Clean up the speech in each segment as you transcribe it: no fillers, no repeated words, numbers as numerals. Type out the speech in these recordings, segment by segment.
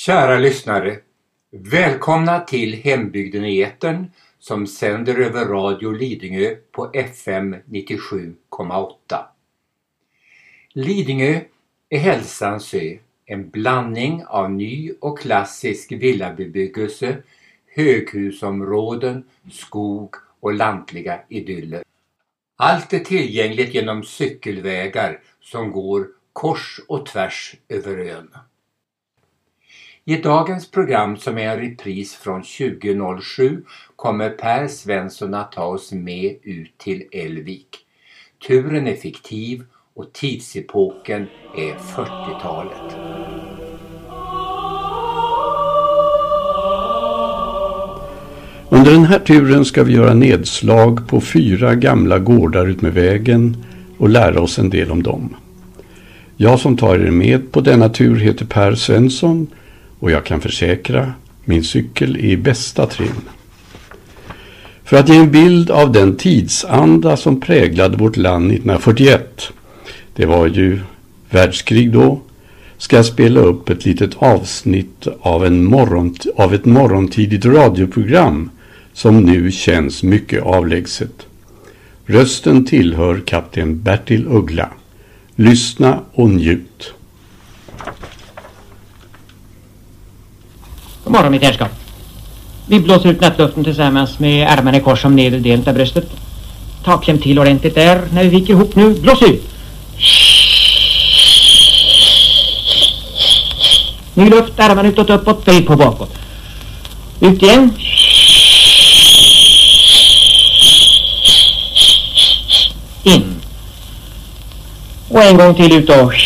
Kära lyssnare, välkomna till Hembygden i etern som sänder över Radio Lidingö på FM 97,8. Lidingö är hälsans ö, en blandning av ny och klassisk villabebyggelse, höghusområden, skog och lantliga idyller. Allt är tillgängligt genom cykelvägar som går kors och tvärs över ön. I dagens program, som är en repris från 2007, kommer Per Svensson att ta oss med ut till Älvvik. Turen är fiktiv och tidsepoken är 40-talet. Under den här turen ska vi göra nedslag på 4 gamla gårdar ut med vägen och lära oss en del om dem. Jag som tar er med på denna tur heter Per Svensson. Och jag kan försäkra, min cykel är i bästa trim. För att ge en bild av den tidsanda som präglade vårt land 1941, det var ju världskrig då, ska jag spela upp ett litet avsnitt av ett morgontidigt radioprogram som nu känns mycket avlägset. Rösten tillhör kapten Bertil Uggla. Lyssna och njut. God morgon mitt herrskap. Vi blåser ut nattluften tillsammans med armarna i kors om nedre delen av bröstet. Takkläm till ordentligt där när vi viker ihop nu. Blås ut! Ny luft, armarna utåt, uppåt, vrid på bakåt. Ut igen. In. Och en gång till ut och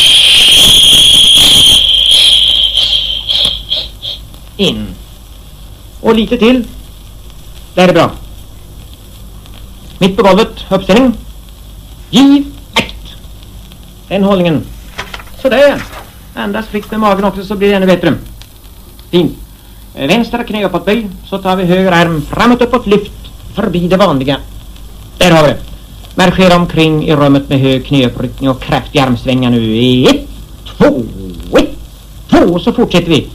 in. Och lite till. Där är bra. Mitt på golvet, uppställning. Giv, akt. Den hållningen. Sådär. Andas fritt med magen också så blir det ännu bättre. Fint. Vänstra knä uppåt böj. Så tar vi höger arm framåt uppåt, lyft. Förbi det vanliga. Där har vi det. Marschera omkring i rummet med hög knäuppryckning och kraftig armsvänga nu. 1, 2, 1, 2. Så fortsätter vi.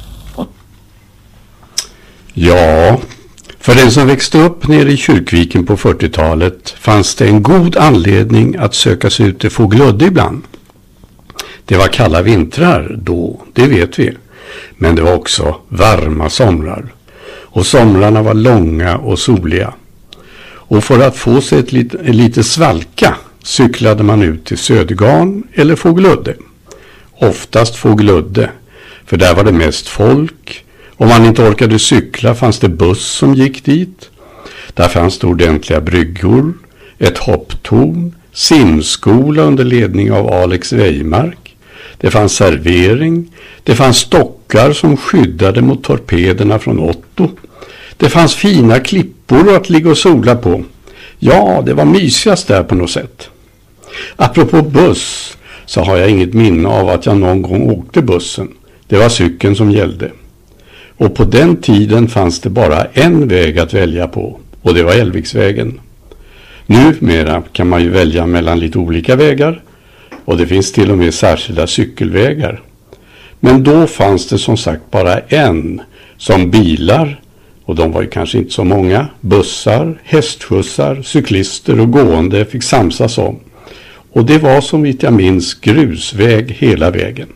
Ja, för den som växte upp nere i Kyrkviken på 40-talet fanns det en god anledning att söka sig ut till Fågeludde ibland. Det var kalla vintrar då, det vet vi. Men det var också varma somrar. Och somrarna var långa och soliga. Och för att få sig lite svalka cyklade man ut till Södergarn eller Fågeludde. Oftast Fågeludde, för där var det mest folk. Om man inte orkade cykla fanns det buss som gick dit. Där fanns det ordentliga bryggor, ett hopptorn, simskola under ledning av Alex Weimark. Det fanns servering, det fanns stockar som skyddade mot torpederna från Otto. Det fanns fina klippor att ligga och sola på. Ja, det var mysigast där på något sätt. Apropå buss så har jag inget minne av att jag någon gång åkte bussen. Det var cykeln som gällde. Och på den tiden fanns det bara en väg att välja på, och det var Älvviksvägen. Numera kan man ju välja mellan lite olika vägar, och det finns till och med särskilda cykelvägar. Men då fanns det som sagt bara en, som bilar, och de var ju kanske inte så många, bussar, hästskjutsar, cyklister och gående fick samsas om. Och det var som vitt jag minns grusväg hela vägen.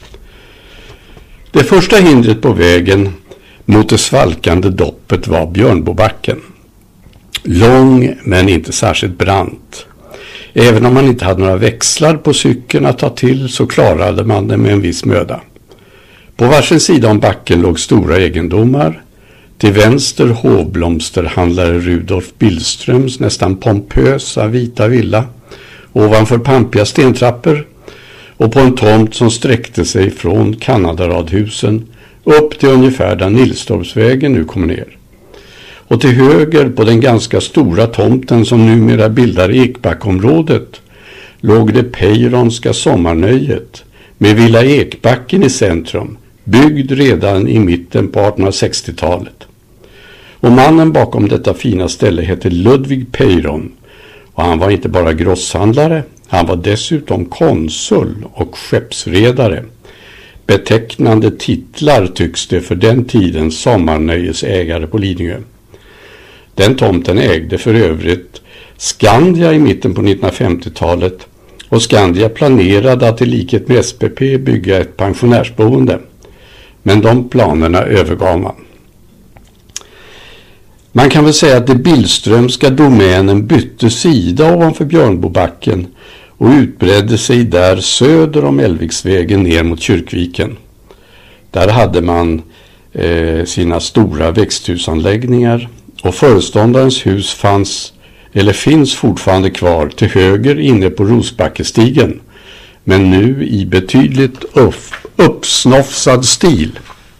Det första hindret på vägen mot det svalkande doppet var Björnbobacken. Lång men inte särskilt brant. Även om man inte hade några växlar på cykeln att ta till så klarade man det med en viss möda. På varsin sida om backen låg stora egendomar. Till vänster hovblomsterhandlare Rudolf Billströms nästan pompösa vita villa. Ovanför pampiga stentrappor. Och på en tomt som sträckte sig från Kanadaradhusen upp till ungefär där Nilstorpsvägen nu kommer ner. Och till höger på den ganska stora tomten som numera bildar Ekbackområdet låg det Peyronska sommarnöjet med Villa Ekbacken i centrum, byggd redan i mitten på 1860-talet. Och mannen bakom detta fina ställe hette Ludvig Peyron, och han var inte bara grosshandlare, han var dessutom konsul och skeppsredare. Betecknande titlar tycks det för den tidens sommarnöjesägare på Lidingö. Den tomten ägde för övrigt Skandia i mitten på 1950-talet och Skandia planerade att i likhet med SPP bygga ett pensionärsboende. Men de planerna övergav man. Man kan väl säga att det Billströmska domänen bytte sida ovanför Björnbobacken och utbredde sig där söder om Älviksvägen ner mot Kyrkviken. Där hade man sina stora växthusanläggningar och föreståndarens hus finns fortfarande kvar till höger inne på Rosbackestigen, men nu i betydligt uppsnofsad stil.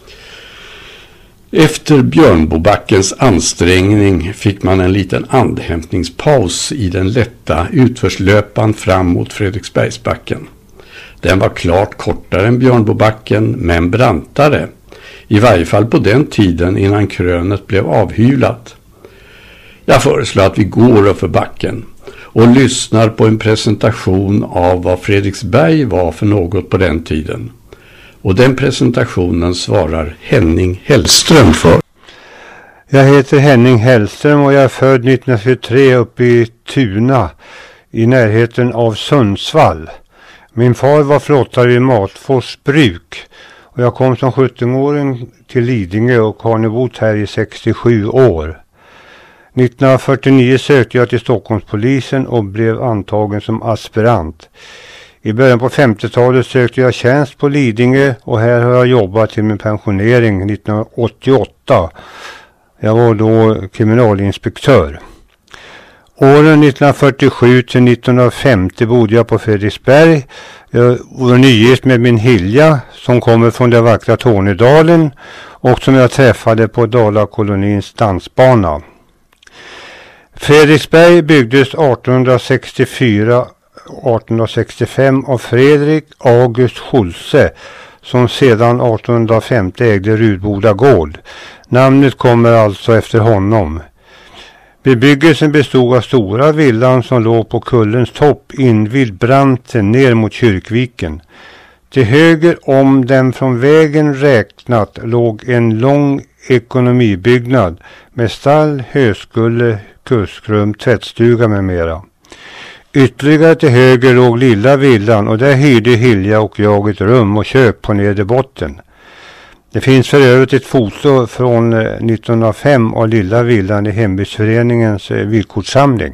Efter Björnbobackens ansträngning fick man en liten andhämtningspaus i den lätta utförslöpan fram mot Fredriksbergsbacken. Den var klart kortare än Björnbobacken men brantare, i varje fall på den tiden innan krönet blev avhyvlat. Jag föreslår att vi går upp för backen och lyssnar på en presentation av vad Fredriksberg var för något på den tiden. Och den presentationen svarar Henning Hellström för. Jag heter Henning Hellström och jag är född 1923 uppe i Tuna i närheten av Sundsvall. Min far var flottare i Matfors bruk och jag kom som 17-åring till Lidingö och har nu bott här i 67 år. 1949 sökte jag till Stockholmspolisen och blev antagen som aspirant. I början på 50-talet sökte jag tjänst på Lidingö och här har jag jobbat till min pensionering 1988. Jag var då kriminalinspektör. Åren 1947 till 1950 bodde jag på Fredriksberg. Jag var nygift med min Hilja som kommer från den vackra Tornedalen och som jag träffade på Dalakolonins dansbana. Fredriksberg byggdes 1864-1865 av Fredrik August Schulze som sedan 1850 ägde Rudboda gård. Namnet kommer alltså efter honom. Bebyggelsen bestod av stora villan som låg på kullens topp invid branten ner mot Kyrkviken. Till höger om den från vägen räknat låg en lång ekonomibyggnad med stall, höskulle, kuskrum, tvättstuga med mera. Ytterligare till höger låg lilla villan och där hyrde Hilja och jag ett rum och kök på nedre botten. Det finns för övrigt ett foto från 1905 av lilla villan i hembygdsföreningens villkortssamling.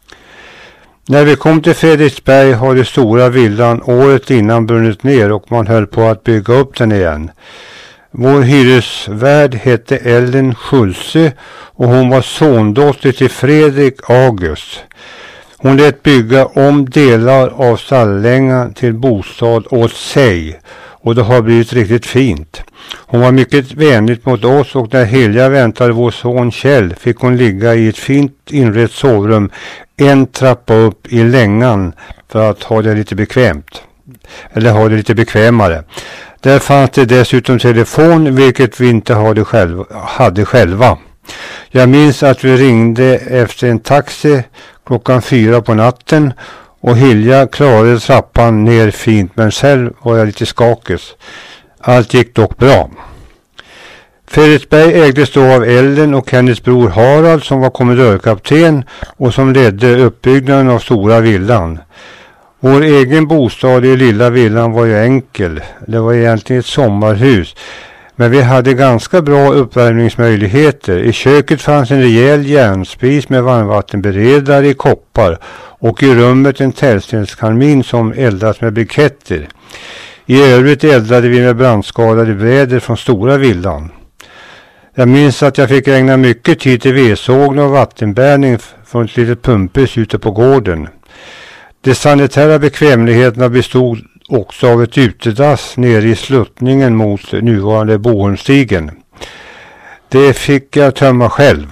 När vi kom till Fredriksberg har det stora villan året innan brunnit ner och man höll på att bygga upp den igen. Vår hyresvärd hette Ellen Schulze och hon var sondotter till Fredrik August. Hon lät bygga om delar av Sallängan till bostad åt sig och det har blivit riktigt fint. Hon var mycket vänligt mot oss och när Hilja väntade vår son Kjell fick hon ligga i ett fint inrett sovrum en trappa upp i längan för att ha det lite bekvämt. Eller ha det lite bekvämare. Där fanns det dessutom telefon vilket vi inte hade själva. Jag minns att vi ringde efter en taxi klockan 4 på natten och Hilja klarade trappan ner fint men själv var jag lite skakig. Allt gick dock bra. Fredriksberg ägdes då av Ellen och hennes bror Harald som var kommendörkapten och som ledde uppbyggnaden av stora villan. Vår egen bostad i lilla villan var ju enkel. Det var egentligen ett sommarhus. Men vi hade ganska bra uppvärmningsmöjligheter. I köket fanns en rejäl järnspis med varmvattenberedare i koppar och i rummet en tällstenskamin som eldas med briketter. I övrigt eldade vi med brandskadade brädor från stora villan. Jag minns att jag fick ägna mycket tid till vedsågning och vattenbärning från ett litet pumphus ute på gården. De sanitära bekvämligheterna bestod också av ett utedass nere i sluttningen mot nuvarande Boholmsstigen. Det fick jag tömma själv.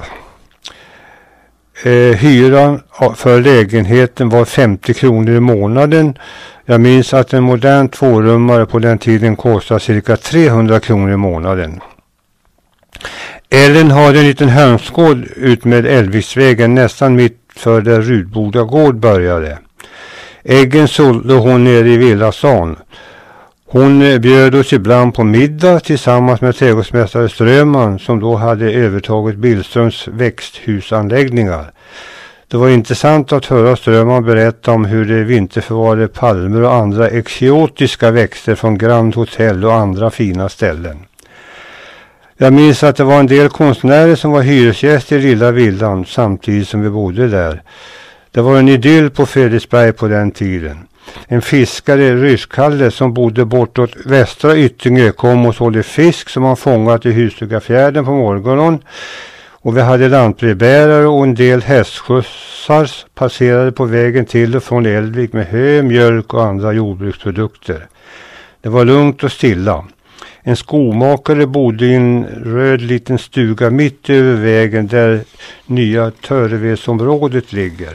Hyran för lägenheten var 50 kronor i månaden. Jag minns att en modern tvårummare på den tiden kostade cirka 300 kronor i månaden. Ellen hade en liten hönsgård ut med Älviksvägen nästan mitt för där Rudboda gård började. Äggen sålde hon ner i Villastan. Hon bjöd oss ibland på middag tillsammans med trädgårdsmästare Ströman som då hade övertagit Billströms växthusanläggningar. Det var intressant att höra Ströman berätta om hur det vinterförvarade palmer och andra exotiska växter från Grand Hotel och andra fina ställen. Jag minns att det var en del konstnärer som var hyresgäster i Lilla Villan samtidigt som vi bodde där. Det var en idyll på Fredriksberg på den tiden. En fiskare, Ryskalle, som bodde bortåt Västra Yttingö kom och sålde fisk som han fångat i Husstugafjärden på morgonen. Och vi hade lantbrevbärare och en del hästskjutsar passerade på vägen till och från Eldvik med hö, mjölk och andra jordbruksprodukter. Det var lugnt och stilla. En skomakare bodde i en röd liten stuga mitt över vägen där nya Törevedsområdet ligger.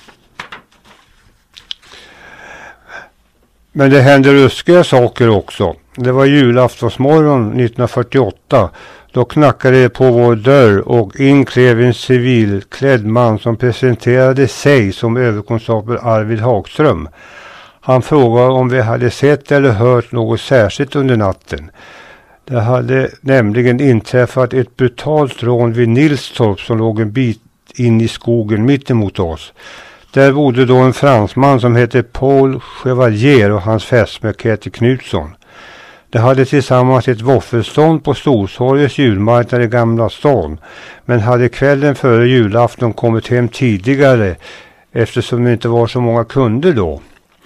Men det hände ruskiga saker också. Det var julaftonsmorgon 1948. Då knackade det på vår dörr och in klev en civilklädd man som presenterade sig som överkonstabel Arvid Hagström. Han frågade om vi hade sett eller hört något särskilt under natten. Det hade nämligen inträffat ett brutalt rån vid Nilstorp som låg en bit in i skogen mitt emot oss. Där bodde då en fransman som hette Paul Chevalier och hans fästmö Käthe Knutsson. De hade tillsammans ett våffelstånd på Stortorgets julmarknad i Gamla stan, men hade kvällen före julafton kommit hem tidigare eftersom det inte var så många kunder då.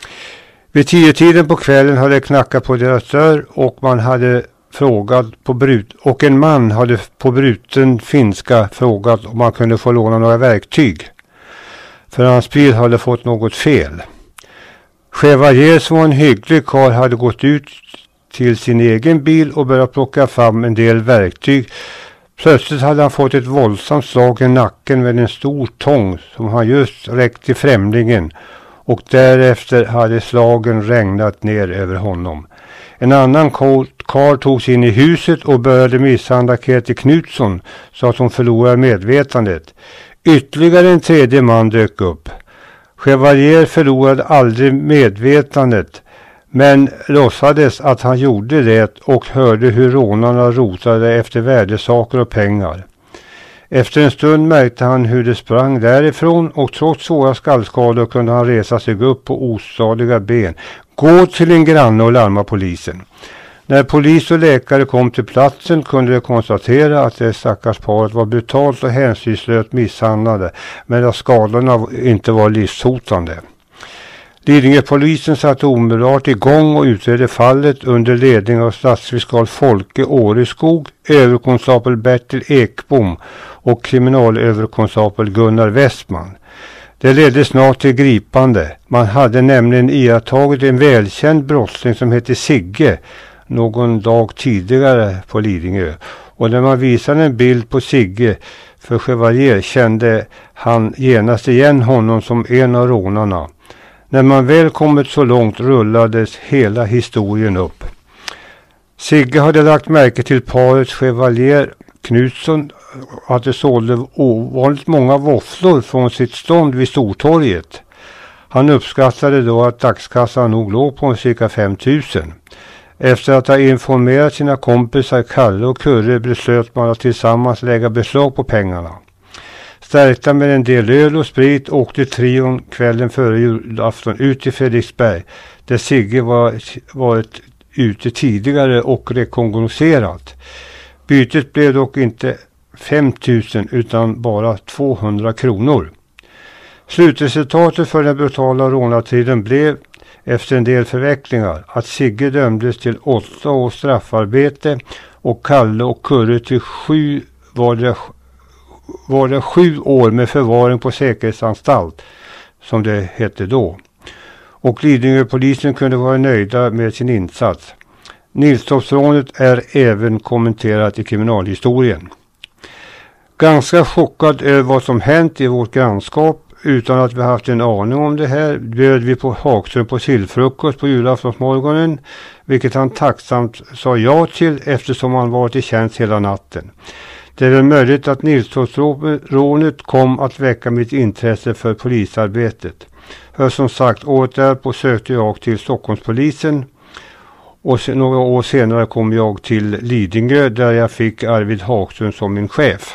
Vid 10-tiden på kvällen hade knackat på deras dörr och man hade frågat och en man hade på bruten finska frågat om man kunde få låna några verktyg. För hans bil hade fått något fel. Chevalier som var en hygglig karl hade gått ut till sin egen bil och börjat plocka fram en del verktyg. Plötsligt hade han fått ett våldsamt slag i nacken med en stor tång som han just räckt till främlingen och därefter hade slagen regnat ner över honom. En annan karl tog sig in i huset och började misshandla Käthe Knutsson så att hon förlorade medvetandet. Ytterligare en tredje man dök upp. Chevalier förlorade aldrig medvetandet men låtsades att han gjorde det och hörde hur rånarna rotade efter värdesaker och pengar. Efter en stund märkte han hur det sprang därifrån och trots svåra skallskador kunde han resa sig upp på ostadiga ben. Gå till en granne och larma polisen. När polis och läkare kom till platsen kunde de konstatera att det stackars paret var brutalt och hänsynslöst misshandlade men att skadorna inte var livshotande. Lidingöpolisen satte omedelbart igång och utredde fallet under ledning av statsfiskal Folke Åreskog, överkonstabel Bertil Ekbom och kriminalöverkonstabel Gunnar Westman. Det ledde snart till gripande. Man hade nämligen iakttagit en välkänd brottsling som hette Sigge någon dag tidigare på Lidingö. Och när man visade en bild på Sigge för Chevalier kände han genast igen honom som en av rånarna. När man väl kommit så långt rullades hela historien upp. Sigge hade lagt märke till paret Chevalier Knutsson att det sålde ovanligt många våfflor från sitt stånd vid Stortorget. Han uppskattade då att dagskassan nog låg på cirka 5 000. Efter att ha informerat sina kompisar Kalle och Kurre beslöt man att tillsammans lägga beslag på pengarna. Stärkta med en del öl och sprit åkte trion kvällen före julafton ut till Fredriksberg där Sigge varit ute tidigare och rekognoserat. Bytet blev dock inte 5 000 utan bara 200 kronor. Slutresultatet för den brutala rånartiden blev efter en del förvecklingar att Sigge dömdes till 8 års straffarbete och Kalle och Kurre till 7 år med förvaring på säkerhetsanstalt som det hette då. Och Lidingöpolisen kunde vara nöjda med sin insats. Nilstorpsrånet är även kommenterat i kriminalhistorien. Ganska chockad över vad som hänt i vårt grannskap utan att vi haft en aning om det här bjöd vi på Hagström på sillfrukost på julaftonsmorgonen, vilket han tacksamt sa ja till eftersom han varit i tjänst hela natten. Det är väl möjligt att Nilstorpsrånet kom att väcka mitt intresse för polisarbetet. För som sagt, året därpå sökte jag till Stockholmspolisen Och några år senare kom jag till Lidingö där jag fick Arvid Hagström som min chef.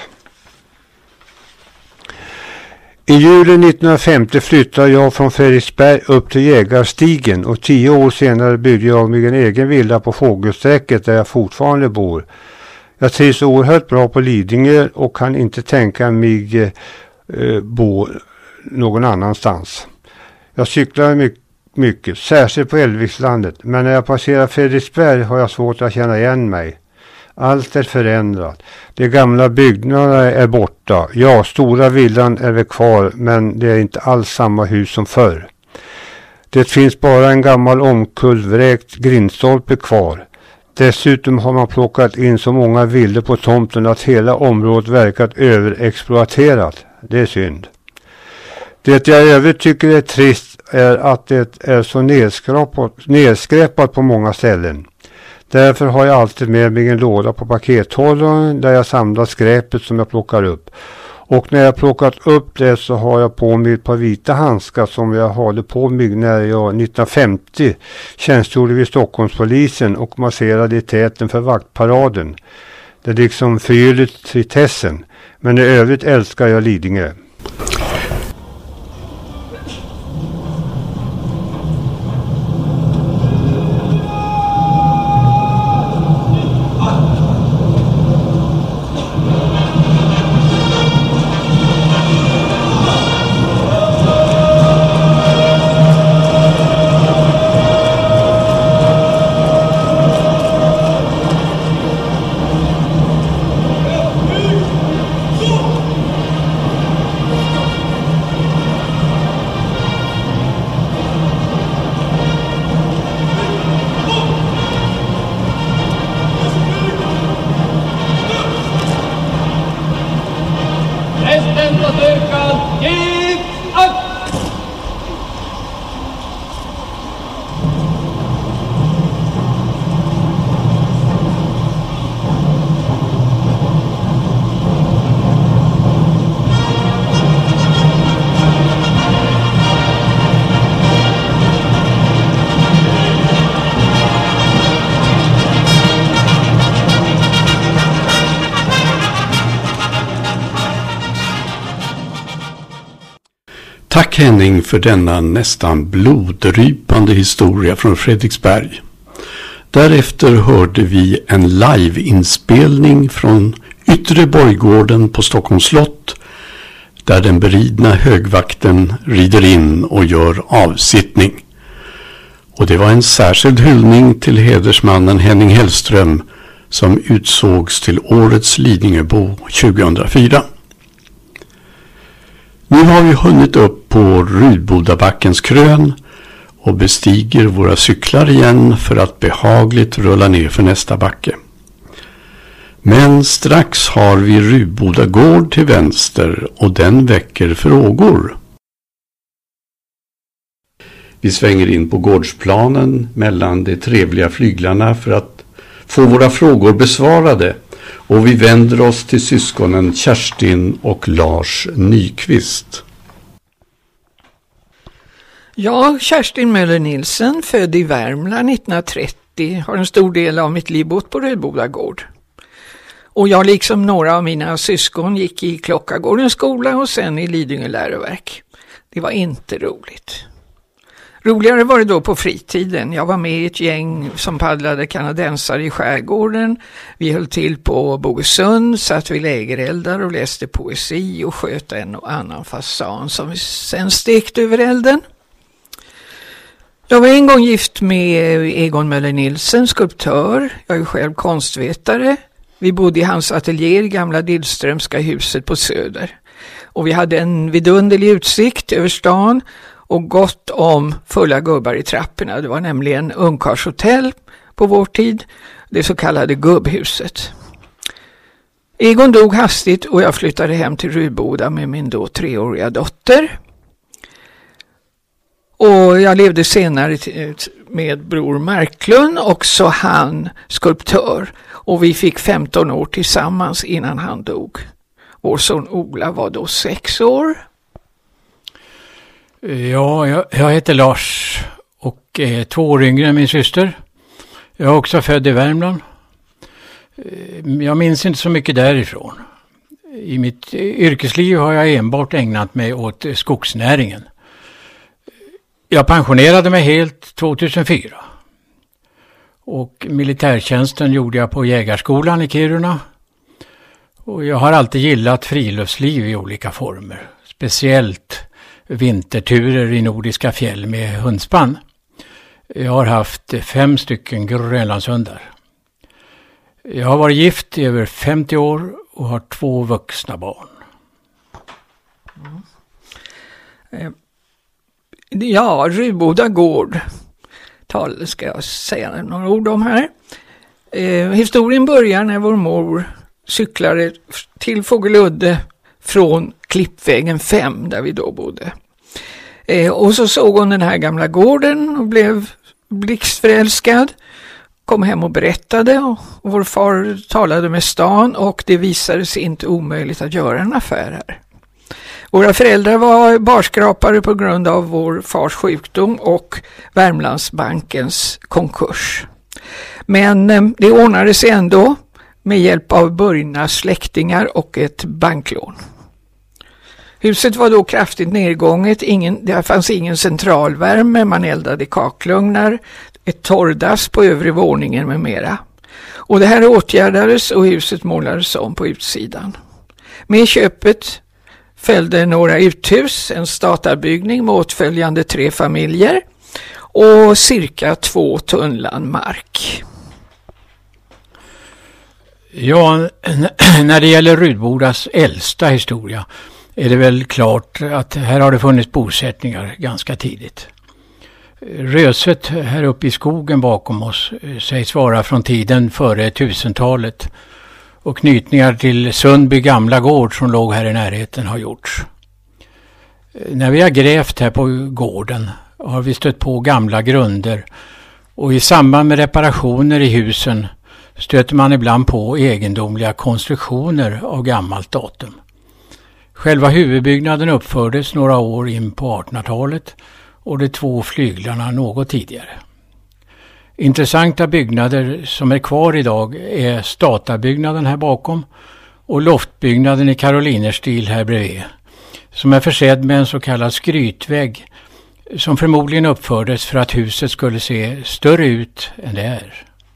I juli 1950 flyttade jag från Fredriksberg upp till Jägarstigen och 10 år senare byggde jag mig en egen villa på Fågelsträcket där jag fortfarande bor. Jag trivs oerhört bra på Lidingö och kan inte tänka mig bo någon annanstans. Jag cyklar mycket, särskilt på Älvvikslandet, men när jag passerar Fredriksberg har jag svårt att känna igen mig. Allt är förändrat. De gamla byggnaderna är borta. Ja, stora villan är väl kvar, men det är inte alls samma hus som förr. Det finns bara en gammal omkullvräkt grindstolpe kvar. Dessutom har man plockat in så många villor på tomten att hela området verkat överexploaterat. Det är synd. Det jag i övrigt tycker är trist är att det är så nedskräpat på många ställen. Därför har jag alltid med mig en låda på pakethållaren där jag samlar skräpet som jag plockar upp. Och när jag plockat upp det så har jag på mig ett par vita handskar som jag hade på mig när jag 1950 tjänstgjorde vid Stockholmspolisen och masserade i täten för vaktparaden. Det är liksom förgylligt tristessen, men i övrigt älskar jag Lidingö. Tack Henning för denna nästan bloddrypande historia från Fredriksberg. Därefter hörde vi en liveinspelning från Yttre Borggården på Stockholms slott där den beridna högvakten rider in och gör avsittning. Och det var en särskild hyllning till hedersmannen Henning Hellström som utsågs till årets Lidingöbo 2004. Nu har vi hunnit upp på Rudbodabackens krön och bestiger våra cyklar igen för att behagligt rulla ner för nästa backe. Men strax har vi Rudboda gård till vänster och den väcker frågor. Vi svänger in på gårdsplanen mellan de trevliga flyglarna för att få våra frågor besvarade. Och vi vänder oss till syskonen Kerstin och Lars Nyqvist. Jag, Kerstin Möller Nilsen, född i Värmland 1930, har en stor del av mitt liv bott på Rudboda gård. Och jag liksom några av mina syskon gick i Klockagårdens skola och sen i Lidingö läroverk. Det var inte roligt. Roligare var det då på fritiden. Jag var med i ett gäng som paddlade kanadensare i skärgården. Vi höll till på Bogesund, satt vid lägereldar och läste poesi och sköt en och annan fasan som vi sen stekte över elden. Jag var en gång gift med Egon Möller Nilsen, skulptör. Jag är själv konstvetare. Vi bodde i hans ateljé i gamla Dillströmska huset på Söder. Och vi hade en vidunderlig utsikt över stan och gott om fulla gubbar i trapporna. Det var nämligen ungkarlshotell på vår tid, det så kallade gubbhuset. Egon dog hastigt och jag flyttade hem till Rudboda med min då 3-åriga dotter. Och jag levde senare med bror Marklund, också han skulptör. Och vi fick 15 år tillsammans innan han dog. Vår son Ola var då 6 år. Ja, jag heter Lars och är 2 år yngre än min syster. Jag är också född i Värmland. Jag minns inte så mycket därifrån. I mitt yrkesliv har jag enbart ägnat mig åt skogsnäringen. Jag pensionerade mig helt 2004. Och militärtjänsten gjorde jag på Jägarskolan i Kiruna. Och jag har alltid gillat friluftsliv i olika former. Speciellt vinterturer i nordiska fjäll med hundspann. Jag har haft 5 stycken grönlandshundar. Jag har varit gift i över 50 år och har 2 vuxna barn. Ja, Rudboda gård ska jag säga några ord om här. Historien börjar när vår mor cyklade till Fågeludde från Klippvägen 5 där vi då bodde. Och så såg hon den här gamla gården och blev blixtförälskad. Kom hem och berättade och vår far talade med stan och det visade sig inte omöjligt att göra en affär här. Våra föräldrar var barskrapare på grund av vår fars sjukdom och Värmlandsbankens konkurs. Men det ordnade sig ändå med hjälp av Börjnas släktingar och ett banklån. Huset var då kraftigt nedgånget, det fanns ingen centralvärme, man eldade kakelugnar, ett torrdass på övre våningen med mera. Och det här åtgärdades och huset målades om på utsidan. Med köpet följde några uthus, en statarbyggning med åtföljande 3 familjer och cirka 2 tunnland mark. Ja, när det gäller Rudbodas äldsta historia är det väl klart att här har det funnits bosättningar ganska tidigt. Röset här uppe i skogen bakom oss sägs vara från tiden före 1000-talet och knytningar till Sundby gamla gård som låg här i närheten har gjorts. När vi har grävt här på gården har vi stött på gamla grunder och i samband med reparationer i husen stöter man ibland på egendomliga konstruktioner av gammalt datum. Själva huvudbyggnaden uppfördes några år in på 1800-talet och de 2 flyglarna något tidigare. Intressanta byggnader som är kvar idag är statarbyggnaden här bakom och loftbyggnaden i karolinerstil här bredvid, som är försedd med en så kallad skrytvägg som förmodligen uppfördes för att huset skulle se större ut än det är.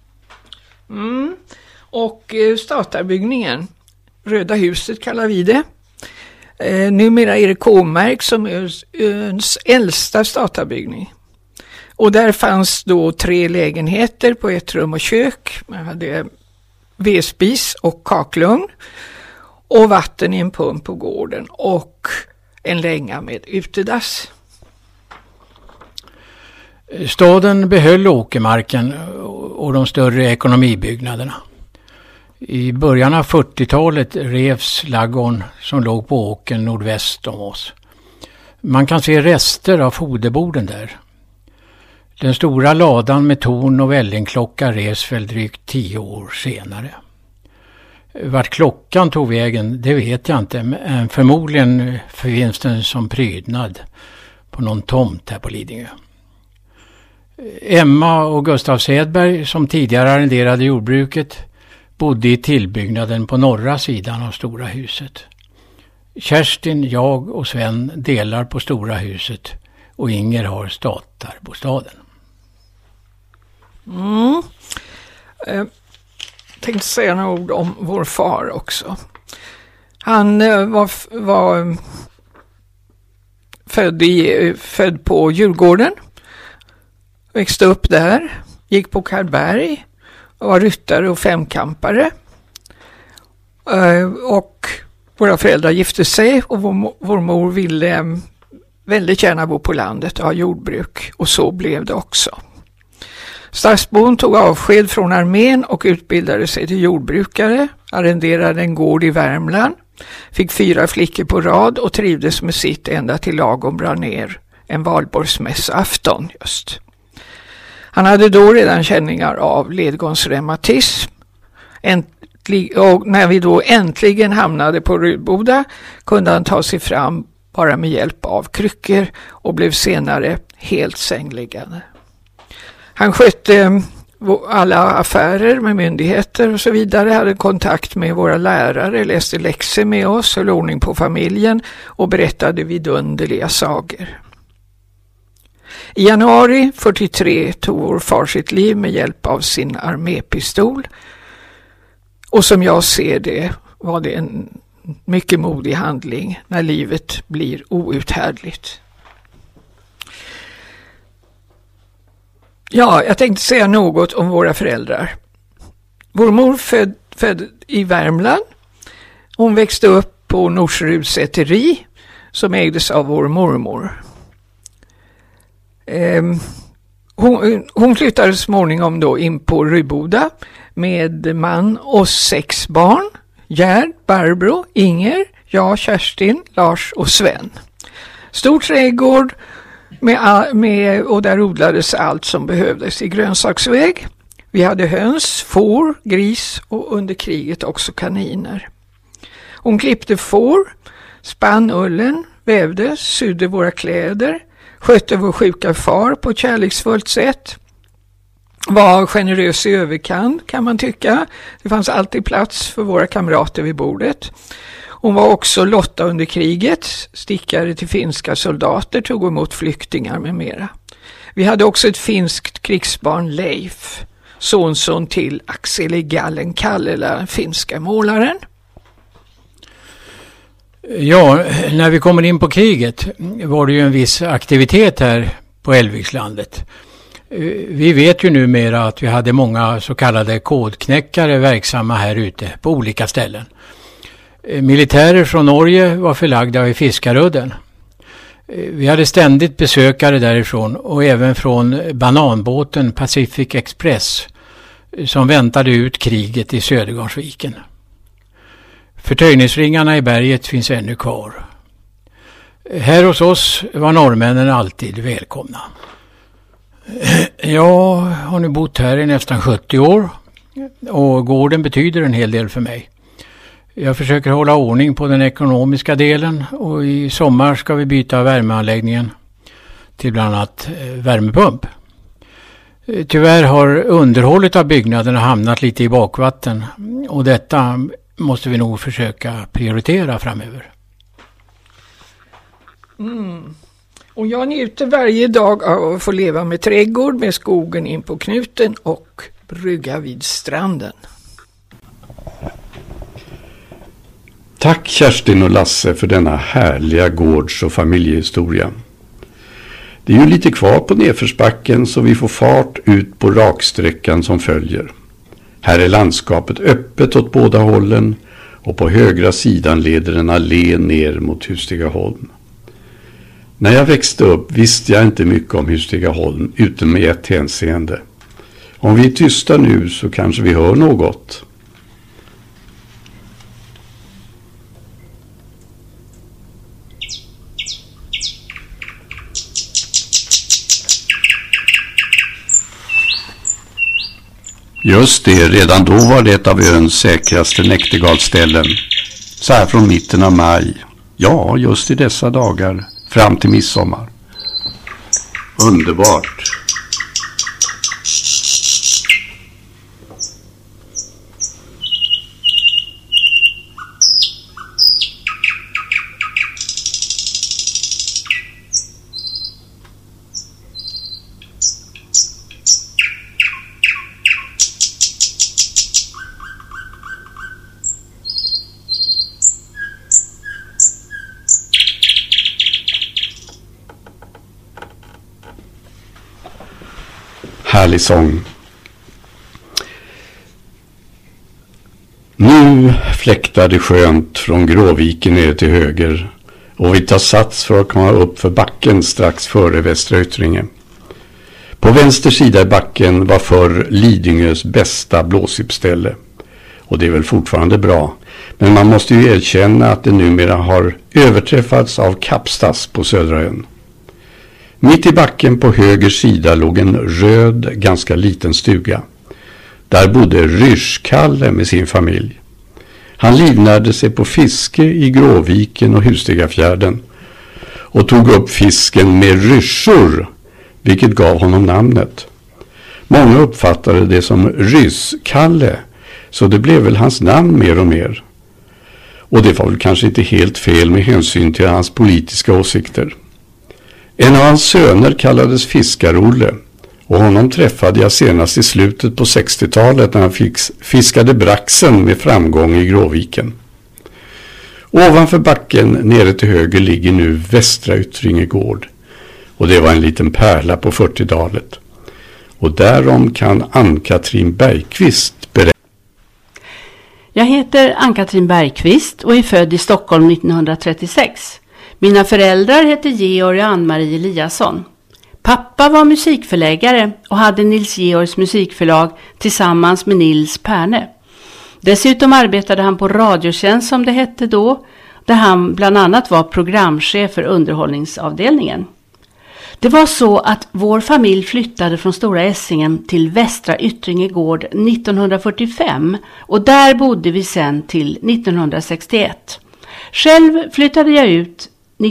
Och statarbyggningen, Röda huset kallar vi det. Numera är det K-märk som är öns äldsta statarbyggning. Och där fanns då 3 lägenheter på 1 rum och kök. Man hade vedspis och kakelugn och vatten i en pump på gården och en länga med utedass. Staden behöll åkermarken och de större ekonomibyggnaderna. I början av 40-talet revs laggården som låg på åkern nordväst om oss. Man kan se rester av foderborden där. Den stora ladan med torn och vällingklocka revs väl drygt 10 år senare. Vart klockan tog vägen, det vet jag inte, men förmodligen finns den som prydnad på någon tomt här på Lidingö. Emma och Gustav Sedberg, som tidigare arrenderade jordbruket, bodde i tillbyggnaden på norra sidan av stora huset. Kerstin, jag och Sven delar på stora huset och Inger har statarbostaden. Tänkte säga några ord om vår far också. Han var född på Djurgården. Växte upp där. Gick på Karlberg. Var ryttare och femkampare. Och våra föräldrar gifte sig och vår mor ville väldigt gärna bo på landet och ha jordbruk. Och så blev det också. Stadsbon tog avsked från armén och utbildade sig till jordbrukare. Arrenderade en gård i Värmland. Fick 4 flickor på rad och trivdes med sitt ända till lagom brann ner en valborgsmässoafton just. Han hade då redan känningar av ledgångsreumatism. Och när vi då äntligen hamnade på Rudboda kunde han ta sig fram bara med hjälp av kryckor och blev senare helt sängliggande. Han skötte alla affärer med myndigheter och så vidare, hade kontakt med våra lärare, läste läxor med oss, höll ordning på familjen och berättade vidunderliga sagor. I januari 43 tog vår far sitt liv med hjälp av sin armépistol, och som jag ser det var det en mycket modig handling när livet blir outhärdligt. Ja, jag tänkte säga något om våra föräldrar. Vår mor född i Värmland. Hon växte upp på Norseruds säteri som ägdes av vår mormor. Hon flyttade småningom då in på Rydboda med man och 6 barn. Gerd, Barbro, Inger, jag, Kerstin, Lars och Sven. Stor trädgård och där odlades allt som behövdes i grönsaksväg. Vi hade höns, får, gris och under kriget också kaniner. Hon klippte får, spann ullen, vävde, sydde våra kläder, skötte vår sjuka far på ett kärleksfullt sätt. Var generös i överkant kan man tycka. Det fanns alltid plats för våra kamrater vid bordet. Hon var också lotta under kriget, stickare till finska soldater, tog emot flyktingar med mera. Vi hade också ett finskt krigsbarn, Leif, sonson till Axel Gallenkalle, den finska målaren. Ja, när vi kommer in på kriget var det ju en viss aktivitet här på Älgvikslandet. Vi vet ju numera att vi hade många så kallade kodknäckare verksamma här ute på olika ställen. Militärer från Norge var förlagda i Fiskarudden. Vi hade ständigt besökare därifrån och även från bananbåten Pacific Express som väntade ut kriget i Södergarnsviken. Förtöjningsringarna i berget finns ännu kvar. Här hos oss var norrmännen alltid välkomna. Jag har nu bott här i nästan 70 år och gården betyder en hel del för mig. Jag försöker hålla ordning på den ekonomiska delen och i sommar ska vi byta värmeanläggningen till bland annat värmepump. Tyvärr har underhållet av byggnaderna hamnat lite i bakvatten och detta måste vi nog försöka prioritera framöver. Och jag njuter varje dag av att få leva med trädgård, med skogen in på knuten och brygga vid stranden. Tack Kerstin och Lasse för denna härliga gårds- och familjehistoria. Det är ju lite kvar på nedförsbacken så vi får fart ut på raksträckan som följer. Här är landskapet öppet åt båda hållen och på högra sidan leder en allé ner mot Hustigaholm. När jag växte upp visste jag inte mycket om Hustigaholm utom i ett hänseende. Om vi är tysta nu så kanske vi hör något. Just det, redan då var det ett av öns säkraste näktergalsställen. Så här från mitten av maj. Ja, just i dessa dagar. Fram till midsommar. Underbart. Härlig sång. Nu fläktar det skönt från Gråviken ner till höger och vi tar sats för att komma upp för backen strax före Västra Yttringen. På vänster sida i backen var förr Lidingös bästa blåsippställe och det är väl fortfarande bra, men man måste ju erkänna att det numera har överträffats av Kapstads på Södra ön. Mitt i backen på höger sida låg en röd, ganska liten stuga. Där bodde Ryschkalle med sin familj. Han livnärde sig på fiske i Gråviken och Hustegafjärden och tog upp fisken med ryschor, vilket gav honom namnet. Många uppfattade det som Ryss-Kalle, så det blev väl hans namn mer och mer. Och det var väl kanske inte helt fel med hänsyn till hans politiska åsikter. En av hans söner kallades Fiskar-Olle, och honom träffade jag senast i slutet på 60-talet när han fiskade braxen med framgång i Gråviken. Ovanför backen nere till höger ligger nu Västra Yttringe gård, och det var en liten pärla på 40-talet. Och därom kan Ann-Katrin Bergqvist berätta. Jag heter Ann-Katrin Bergqvist och är född i Stockholm 1936. Mina föräldrar heter Georg och Ann-Marie Eliasson. Pappa var musikförläggare och hade Nils Georgs musikförlag tillsammans med Nils Perne. Dessutom arbetade han på Radiotjänst som det hette då, där han bland annat var programchef för underhållningsavdelningen. Det var så att vår familj flyttade från Stora Essingen till Västra Yttringe gård 1945 och där bodde vi sen till 1961. Själv flyttade jag ut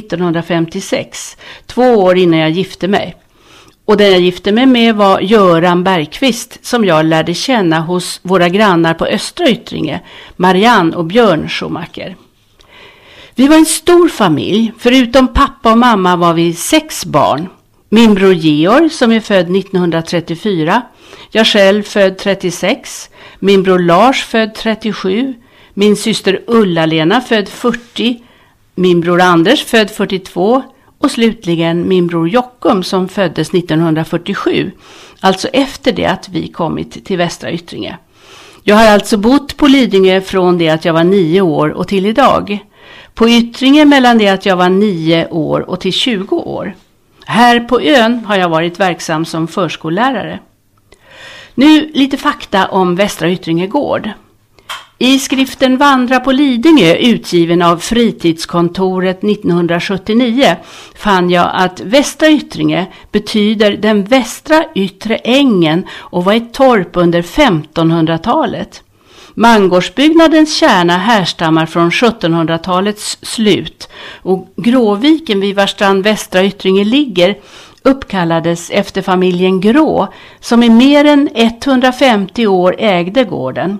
1956, 2 år innan jag gifte mig. Och den jag gifte mig med var Göran Bergqvist som jag lärde känna hos våra grannar på Östra Yttringe, Marianne och Björn Schumacher. Vi var en stor familj, förutom pappa och mamma var vi 6 barn. Min bror Georg som är född 1934, jag själv född 36, min bror Lars född 37, min syster Ulla-Lena född 40, min bror Anders född 42 och slutligen min bror Jockum som föddes 1947, alltså efter det att vi kommit till Västra Yttringe. Jag har alltså bott på Lidingö från det att jag var 9 år och till idag. På Yttringe mellan det att jag var 9 år och till 20 år. Här på ön har jag varit verksam som förskollärare. Nu lite fakta om Västra Yttringe gård. I skriften Vandra på Lidingö, utgiven av Fritidskontoret 1979, fann jag att Västra Yttringe betyder den västra yttre ängen och var ett torp under 1500-talet. Mangårdsbyggnadens kärna härstammar från 1700-talets slut och Gråviken vid varstrand Västra Yttringe ligger uppkallades efter familjen Grå som i mer än 150 år ägde gården.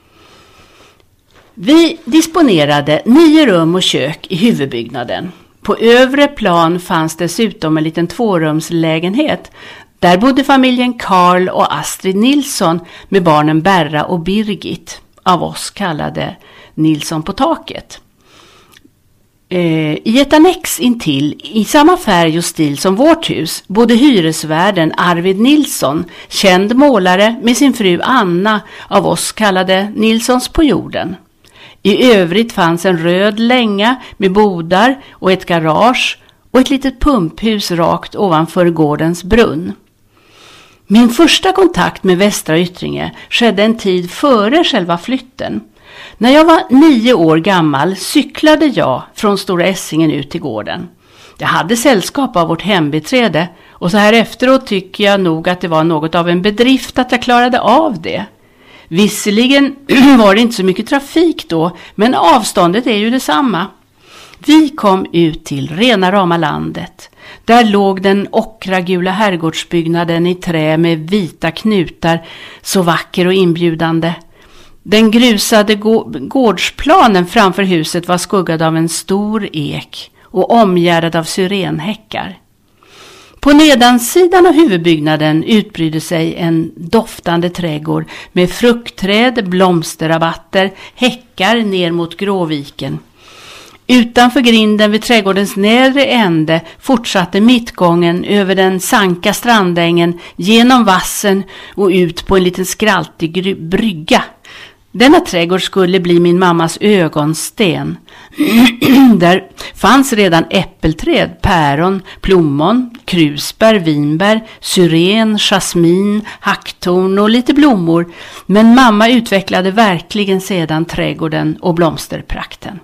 Vi disponerade 9 rum och kök i huvudbyggnaden. På övre plan fanns dessutom en liten 2-rumslägenhet. Där bodde familjen Karl och Astrid Nilsson med barnen Berra och Birgit, av oss kallade Nilsson på taket. I ett annex intill, i samma färg och stil som vårt hus, bodde hyresvärden Arvid Nilsson, känd målare med sin fru Anna, av oss kallade Nilssons på jorden. I övrigt fanns en röd länga med bodar och ett garage och ett litet pumphus rakt ovanför gårdens brunn. Min första kontakt med Västra Yttringe skedde en tid före själva flytten. När jag var 9 år gammal cyklade jag från Stora Essingen ut till gården. Jag hade sällskap av vårt hembiträde och så här efteråt tycker jag nog att det var något av en bedrift att jag klarade av det. Visserligen var det inte så mycket trafik då, men avståndet är ju detsamma. Vi kom ut till rena rama landet. Där låg den ockragula herrgårdsbyggnaden i trä med vita knutar, så vacker och inbjudande. Den grusade gårdsplanen framför huset var skuggad av en stor ek och omgärdad av syrenhäckar. På nedansidan av huvudbyggnaden utbrydde sig en doftande trädgård med fruktträd, blomsterrabatter, häckar ner mot Gråviken. Utanför grinden vid trädgårdens nedre ände fortsatte mittgången över den sanka strandängen genom vassen och ut på en liten skraltig brygga. Denna trädgård skulle bli min mammas ögonsten. Där fanns redan äppelträd, päron, plommon, krusbär, vinbär, syren, jasmin, hacktorn och lite blommor. Men mamma utvecklade verkligen sedan trädgården och blomsterprakten.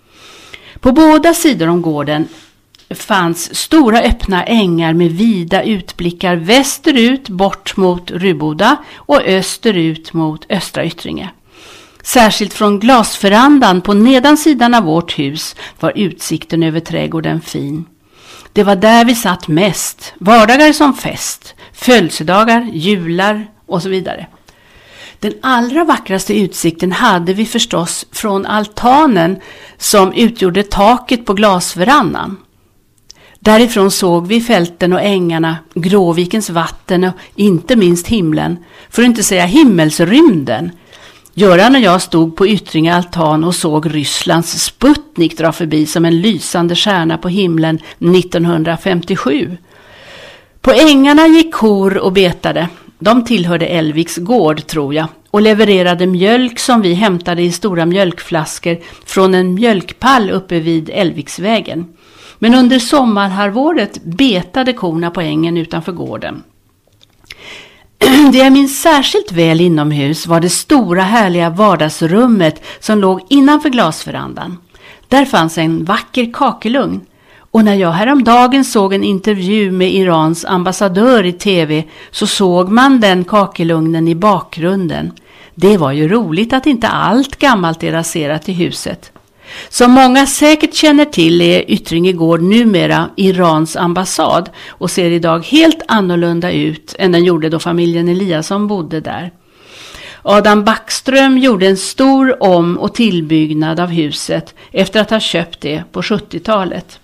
På båda sidor om gården fanns stora öppna ängar med vida utblickar västerut bort mot Ruboda och österut mot Östra Yttringe. Särskilt från glasverandan på nedansidan av vårt hus var utsikten över trädgården fin. Det var där vi satt mest, vardagar som fest, födelsedagar, jular och så vidare. Den allra vackraste utsikten hade vi förstås från altanen som utgjorde taket på glasverandan. Därifrån såg vi fälten och ängarna, Gråvikens vatten och inte minst himlen, för att inte säga himmelsrymden. Göran och jag stod på Yttringe altan och såg Rysslands Sputnik dra förbi som en lysande stjärna på himlen 1957. På ängarna gick kor och betade. De tillhörde Älviks gård, tror jag, och levererade mjölk som vi hämtade i stora mjölkflaskor från en mjölkpall uppe vid Älviksvägen. Men under sommarhalvåret betade korna på ängen utanför gården. Det jag minns särskilt väl inomhus var det stora härliga vardagsrummet som låg innanför glasverandan. Där fanns en vacker kakelugn. Och när jag häromdagen såg en intervju med Irans ambassadör i tv så såg man den kakelugnen i bakgrunden. Det var ju roligt att inte allt gammalt är raserat i huset. Som många säkert känner till är Yttringe gård numera Irans ambassad och ser idag helt annorlunda ut än den gjorde då familjen Eliasson bodde där. Adam Backström gjorde en stor om- och tillbyggnad av huset efter att ha köpt det på 70-talet.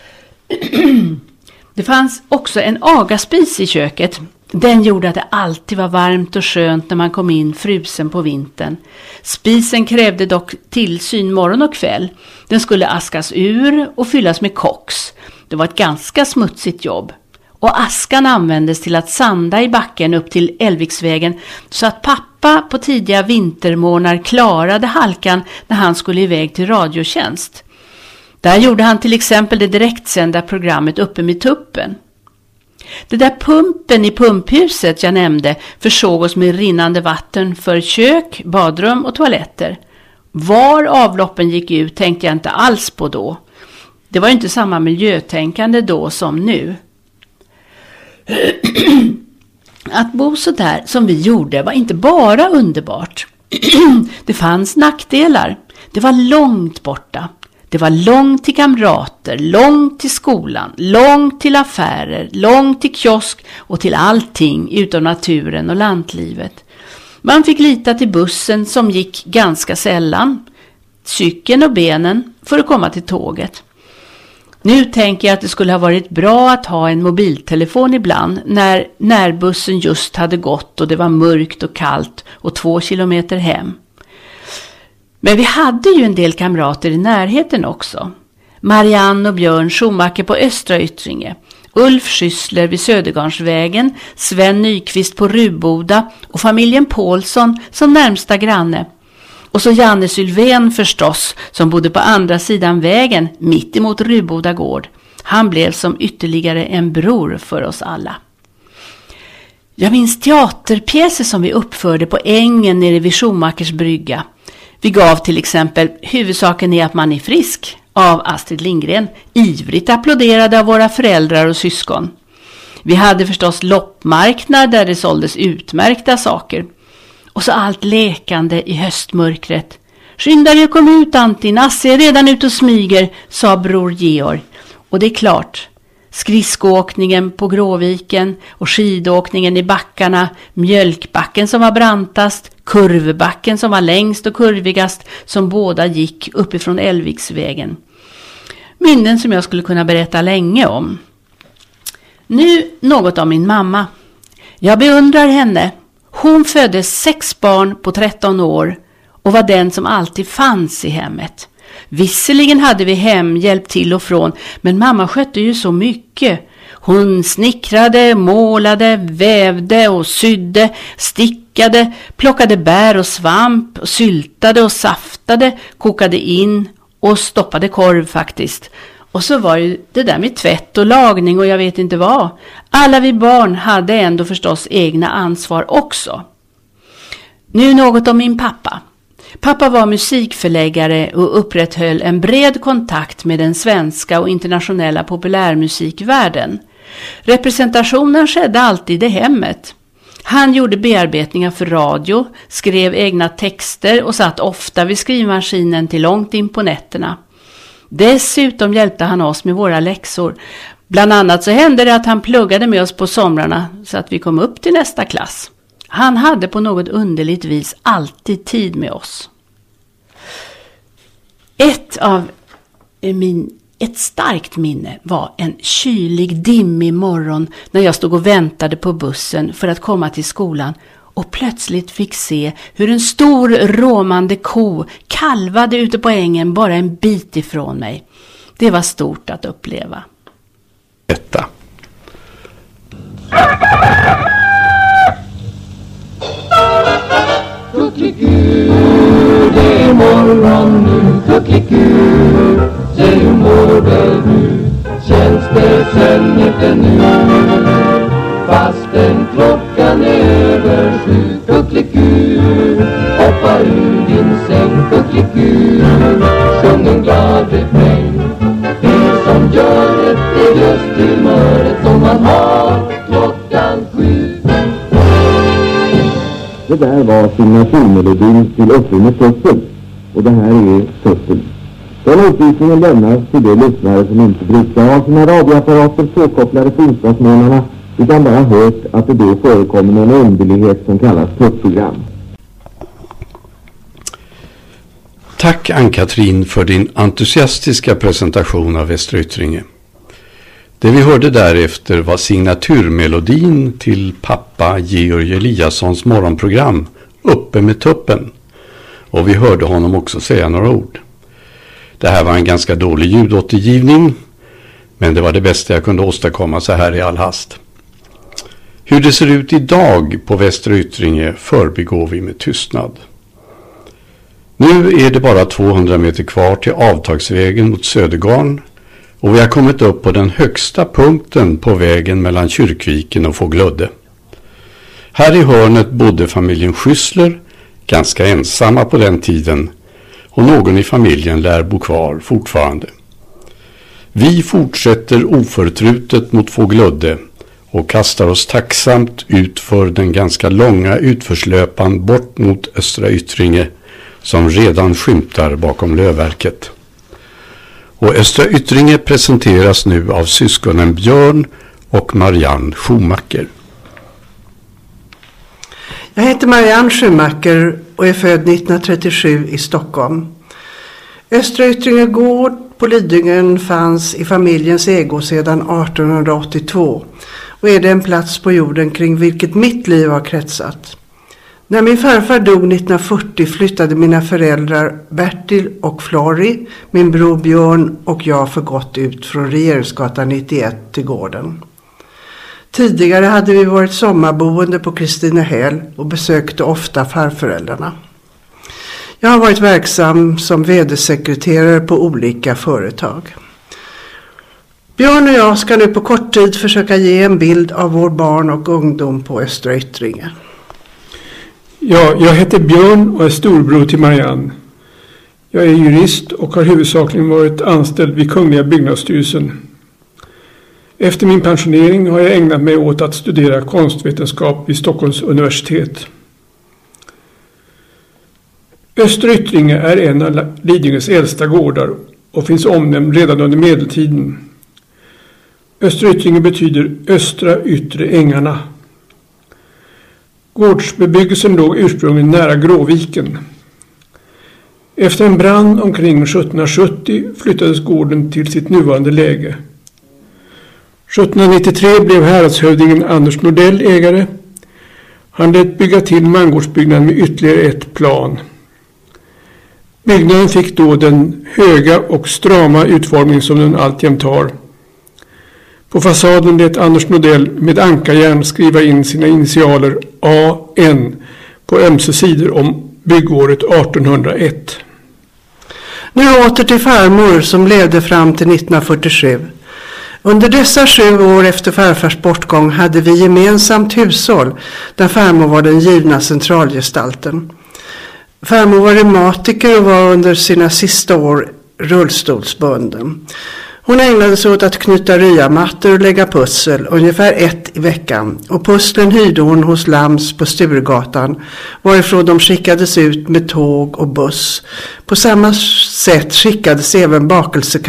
Det fanns också en agaspis i köket. Den gjorde att det alltid var varmt och skönt när man kom in frusen på vintern. Spisen krävde dock tillsyn morgon och kväll. Den skulle askas ur och fyllas med koks. Det var ett ganska smutsigt jobb. Och askan användes till att sanda i backen upp till Älviksvägen så att pappa på tidiga vintermånader klarade halkan när han skulle iväg till radiotjänst. Där gjorde han till exempel det direktsända programmet Uppe med tuppen. Det där pumpen i pumphuset jag nämnde försåg oss med rinnande vatten för kök, badrum och toaletter. Var avloppen gick ut tänkte jag inte alls på då. Det var inte samma miljötänkande då som nu. Att bo så där som vi gjorde var inte bara underbart. Det fanns nackdelar. Det var långt borta. Det var långt till kamrater, långt till skolan, långt till affärer, långt till kiosk och till allting utom naturen och lantlivet. Man fick lita till bussen som gick ganska sällan, cykeln och benen för att komma till tåget. Nu tänker jag att det skulle ha varit bra att ha en mobiltelefon ibland när närbussen just hade gått och det var mörkt och kallt och 2 kilometer hem. Men vi hade ju en del kamrater i närheten också. Marianne och Björn Schumacher på Östra Yttringe, Ulf Schüssler vid Södergarnsvägen, Sven Nyqvist på Ruboda och familjen Paulsson som närmsta granne. Och så Janne Sylvén förstås som bodde på andra sidan vägen mitt emot Ruboda gård. Han blev som ytterligare en bror för oss alla. Jag minns teaterpjäser som vi uppförde på ängen nere vid Schumachers brygga. Vi gav till exempel Huvudsaken är att man är frisk av Astrid Lindgren, ivrigt applåderade av våra föräldrar och syskon. Vi hade förstås loppmarknad där det såldes utmärkta saker. Och så allt lekande i höstmörkret. Skynda dig och kom ut Antti, Nasse är redan ute och smyger, sa bror Georg. Och det är klart, skridskoåkningen på Gråviken och skidåkningen i backarna, mjölkbacken som var brantast, kurvbacken som var längst och kurvigast som båda gick uppifrån Älviksvägen. Minnen som jag skulle kunna berätta länge om. Nu något om min mamma. Jag beundrar henne. Hon födde 6 barn på 13 år och var den som alltid fanns i hemmet. Visserligen hade vi hemhjälp till och från, men mamma skötte ju så mycket. Hon snickrade, målade, vävde och sydde, stickade, plockade bär och svamp, och syltade och saftade, kokade in och stoppade korv faktiskt. Och så var ju det där med tvätt och lagning och jag vet inte vad. Alla vi barn hade ändå förstås egna ansvar också. Nu något om min pappa. Pappa var musikförläggare och upprätthöll en bred kontakt med den svenska och internationella populärmusikvärlden. Representationen skedde alltid i hemmet. Han gjorde bearbetningar för radio, skrev egna texter och satt ofta vid skrivmaskinen till långt in på nätterna. Dessutom hjälpte han oss med våra läxor. Bland annat så hände det att han pluggade med oss på somrarna så att vi kom upp till nästa klass. Han hade på något underligt vis alltid tid med oss. Ett starkt minne var en kylig, dimmig morgon när jag stod och väntade på bussen för att komma till skolan och plötsligt fick se hur en stor råmande ko kalvade ute på ängen bara en bit ifrån mig. Det var stort att uppleva. Detta. Kuckeliku, det är morgon nu. Kuckeliku, säg hur mår väl du? Känns det sömnigt ännu? Fastän klockan är över 7. Kuckeliku, hoppa ur din säng. Kuckeliku, sjung en glad refräng. Det som gör det är just humöret som man har klockan 7. Det där var signaturmelodin till Uppe med tuppen, och det här är tuppen. Den upplysningen lämnas till de lyssnare som inte brukar ha sina radioapparater påkopplade på onsdagsmorgnarna, utan bara hört att det då förekommer någon underlighet som kallas tuppprogram. Tack Ann-Katrin för din entusiastiska presentation av Västra Yttringe. Det vi hörde därefter var signaturmelodin till pappa Georg Eliassons morgonprogram Uppe med tuppen. Och vi hörde honom också säga några ord. Det här var en ganska dålig ljudåtergivning, men det var det bästa jag kunde åstadkomma så här i all hast. Hur det ser ut idag på Västra Yttringe förbigår vi med tystnad. Nu är det bara 200 meter kvar till avtagsvägen mot Södergarn, och vi har kommit upp på den högsta punkten på vägen mellan Kyrkviken och Fåglödde. Här i hörnet bodde familjen Schüssler, ganska ensamma på den tiden, och någon i familjen lär bo kvar fortfarande. Vi fortsätter oförtrutet mot Fåglödde och kastar oss tacksamt ut för den ganska långa utförslöpan bort mot Östra Yttringe som redan skymtar bakom lövverket. Och Östra Yttringe presenteras nu av syskonen Björn och Marianne Schumacher. Jag heter Marianne Schumacher och är född 1937 i Stockholm. Östra Yttringe gård på Lidingön fanns i familjens ägo sedan 1882 och är det en plats på jorden kring vilket mitt liv har kretsat. När min farfar dog 1940 flyttade mina föräldrar Bertil och Flori, min bror Björn och jag för gott ut från Regeringsgatan 91 till gården. Tidigare hade vi varit sommarboende på Kristinehäll och besökte ofta farföräldrarna. Jag har varit verksam som vd-sekreterare på olika företag. Björn och jag ska nu på kort tid försöka ge en bild av vår barn och ungdom på Östra Yttringe. Ja, jag heter Björn och är storbror till Marianne. Jag är jurist och har huvudsakligen varit anställd vid Kungliga byggnadsstyrelsen. Efter min pensionering har jag ägnat mig åt att studera konstvetenskap vid Stockholms universitet. Östra Yttringe är en av Lidingös äldsta gårdar och finns omnämnd redan under medeltiden. Östra Yttringe betyder östra yttre ängarna. Gårdsbebyggelsen låg ursprungligen nära Gråviken. Efter en brand omkring 1770 flyttades gården till sitt nuvarande läge. 1793 blev häradshövdingen Anders Nordell ägare. Han lät bygga till mangårdsbyggnaden med ytterligare ett plan. Byggnaden fick då den höga och strama utformning som den alltjämt har. På fasaden lät Anders Nordell med ankarjärn skriva in sina initialer AN på ömse sidor om byggåret 1801. Nu åter till farmor som levde fram till 1947. Under dessa 7 år efter farfars bortgång hade vi gemensamt hushåll där farmor var den givna centralgestalten. Farmor var reumatiker och var under sina sista år rullstolsbunden. Hon ägnade sig åt att knyta ryamattor och lägga pussel, ungefär 1 i veckan. Och pusslen hyrde hon hos Lams på Sturegatan, varifrån de skickades ut med tåg och buss. På samma sätt skickades även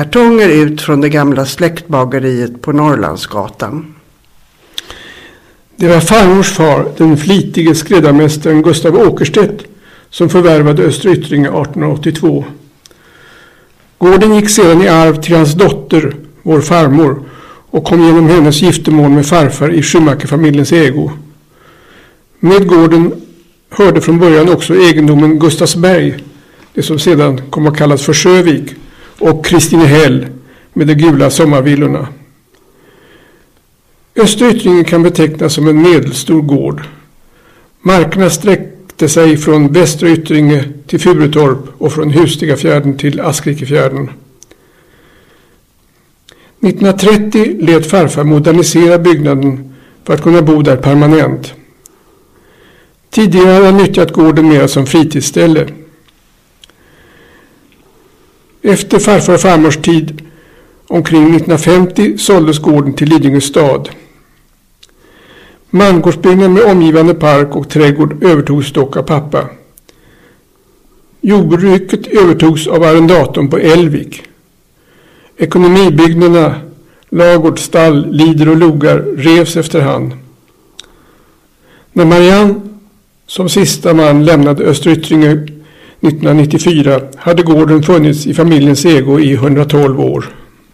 bakelsekartonger ut från det gamla släktbageriet på Norrlandsgatan. Det var farmors far, den flitige skräddarmästaren Gustav Åkerstedt, som förvärvade Östra Yttringe 1882. Gården gick sedan i arv till hans dotter, vår farmor, och kom genom hennes giftermål med farfar i Schumacher-familjens ägo. Med gården hörde från början också egendomen Gustavsberg, det som sedan kom att kallas för Sjövik, och Kristinehäll med de gula sommarvillorna. Östra Yttringe kan betecknas som en medelstor gård. Markerna sträckte sig från Västra Yttringe till Furutorp och från Hustegafjärden till Askrikefjärden. 1930 lät farfar modernisera byggnaden för att kunna bo där permanent. Tidigare hade han nyttjat gården mer som fritidsställe. Efter farfar och farmors tid omkring 1950 såldes gården till Lidingö stad. Mangårdsbyggnaden med omgivande park och trädgård övertogs dock av pappa. Jordbruket övertogs av arrendatorn på Älvik. Ekonomibyggnaderna, lagård, stall, lider och logar revs efterhand. När Marianne som sista man lämnade Östra Yttringe 1994 hade gården funnits i familjens ägo i 112 år.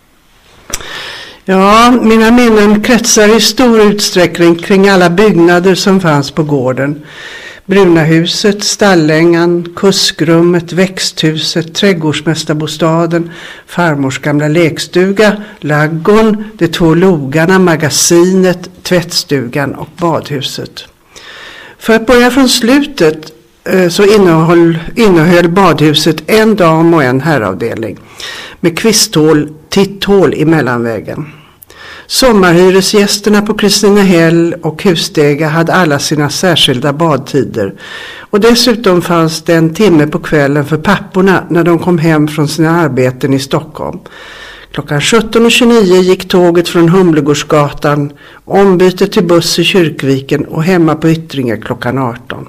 Ja, mina minnen kretsar i stor utsträckning kring alla byggnader som fanns på gården. Brunahuset, stallängan, kuskrummet, växthuset, trädgårdsmästarbostaden, farmors gamla lekstuga, laggården, de 2 logarna, magasinet, tvättstugan och badhuset. För att börja från slutet så innehöll badhuset en dam- och en herravdelning med kvisthål, titthål i mellanväggen. Sommarhyresgästerna på Kristinehäll och Husstega hade alla sina särskilda badtider, och dessutom fanns det en timme på kvällen för papporna när de kom hem från sina arbeten i Stockholm. Klockan 17.29 gick tåget från Humlegårdsgatan, ombyte till buss i Kyrkviken och hemma på Yttringe klockan 18.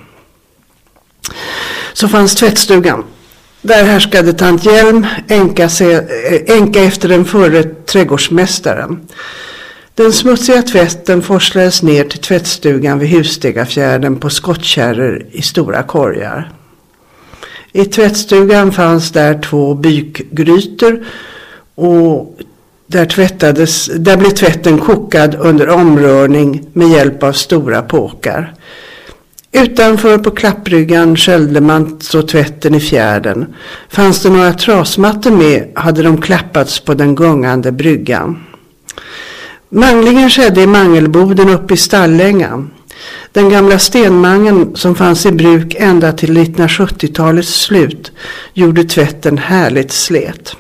Så fanns tvättstugan. Där härskade tant Hjelm, änka efter den förre trädgårdsmästaren. Den smutsiga tvätten forslades ner till tvättstugan vid Hustegafjärden på skottkärror i stora korgar. I tvättstugan fanns där 2 bykgrytor, och där blev tvätten kokad under omrörning med hjälp av stora påkar. Utanför på klappryggan sköljde man så tvätten i fjärden. Fanns det några trasmattor med hade de klappats på den gungande bryggan. Manglingen skedde i mangelboden uppe i stallängan. Den gamla stenmangen som fanns i bruk ända till 1970-talets slut gjorde tvätten härligt slet.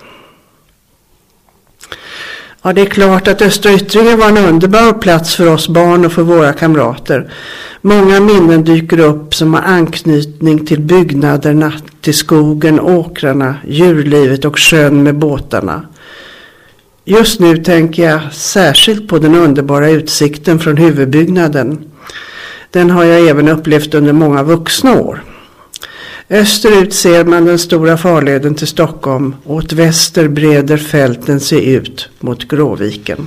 Ja, det är klart att Östra Yttringe var en underbar plats för oss barn och för våra kamrater. Många minnen dyker upp som har anknytning till byggnaderna, till skogen, åkrarna, djurlivet och sjön med båtarna. Just nu tänker jag särskilt på den underbara utsikten från huvudbyggnaden. Den har jag även upplevt under många vuxna år. Österut ser man den stora farleden till Stockholm, och åt väster breder fälten sig ut mot Gråviken.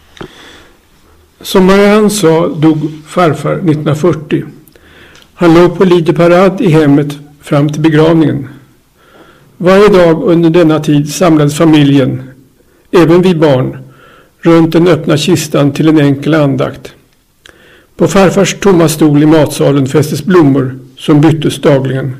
Som Marianne sa dog farfar 1940. Han låg på lideparad i hemmet fram till begravningen. Varje dag under denna tid samlades familjen, även vi barn, runt den öppna kistan till en enkel andakt. På farfars tomma stol i matsalen fästes blommor som byttes dagligen.